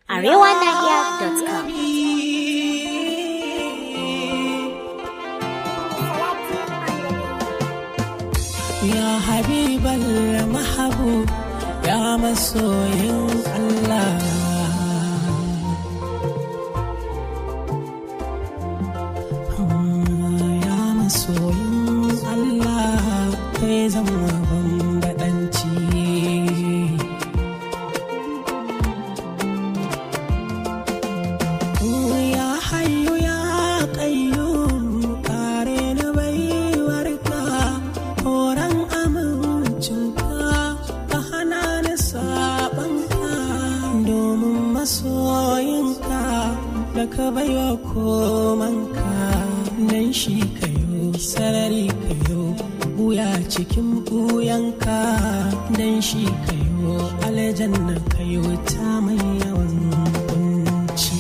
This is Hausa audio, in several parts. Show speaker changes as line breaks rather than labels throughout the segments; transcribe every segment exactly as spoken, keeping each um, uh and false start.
arewa nahiya dot com.
Ya habibal mahabub ya masoyin Allah, ya masoyin Allah kai zama bambadanci. Ya hayyu ya qayyum kare ni baiwarka, horon amincinka ka hana ni sabanka, domin masoyinka da ka baiwa komanka, nan shi kayo sarari kayo buya cikin buyanka, dan shi kayo aljanna kayo ta mai yawan kunci.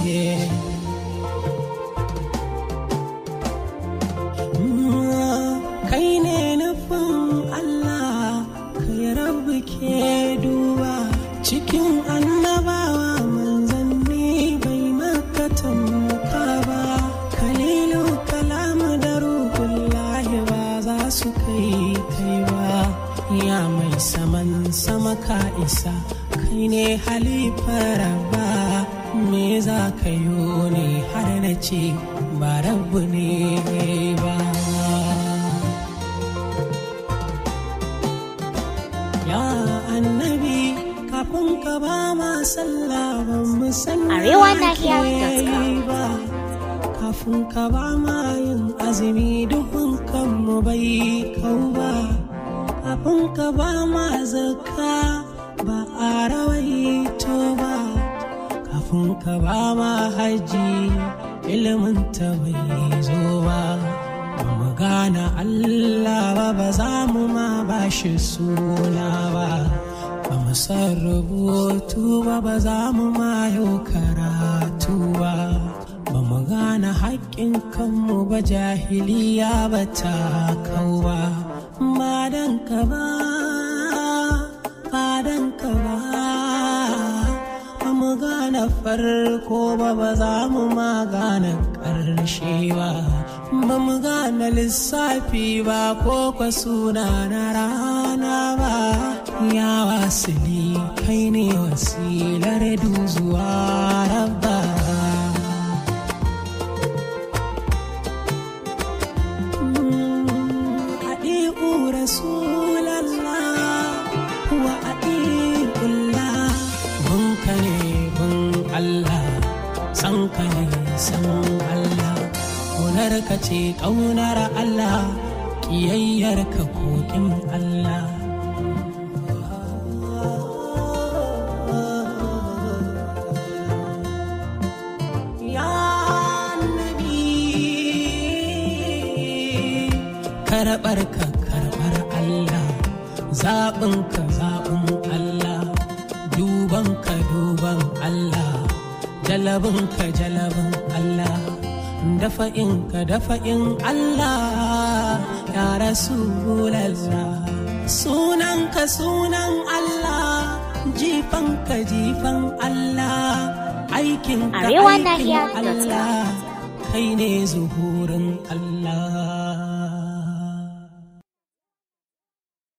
Kai ne nufin Allah, kai rabu ke duba cikin annabawa manzanni bai maka tamka ba, kalilu kalamu da ruhullahi ba za su kai kai ba. Ya mai saman sama ka isa, kai ne halifar ba, me za ka yi ne har na ce ba rabu ne ba. Ya annabi kafin ka ba ma sallah ban mu san
arewa nahiya dot com.
ba, kafin ka ba ma yin azumi duhun kanmu bai kau ba, kafin ka ba ma zakka ba a rawaito ba, kafin ka ba ma haji ilimin ta bai zo ba. Ba mu gane Allah ba, ba za mu ma ba shi suna ba, ba mu san rubutu ba, ba za mu ma yau karatu ba, ba mu gane haƙƙin kanmu ba, jahiliya ba ta kau ba. Ba dan ka ba, ba dan ka ba, ba mu gane farko ba, ba za mu ma gane ƙarshe ba, ba mu gane lissafi ba ko kwa suna na rana ba. Ya wasili kai ne wasilar zuwa rabba. Adi'u rasulallah wa adi'ullah, bunka ne bun Allah, san ka ne san Allah, ƙaunar ka ce ƙaunar Allah, ƙiyayyar ka kokin Allah. Ya Nabi karɓar ka karɓar Allah, zaɓin ka zaɓin Allah, duban ka duban Allah, jalabin ka jalabin Allah, dafa'in ka dafa'in Allah. Ya Rasulallah sunan ka sunan Allah, jifan ka jifan Allah, aikin ka
arewa
aikin
nahiya dot com.
Allah, kai ne zuhurin Allah.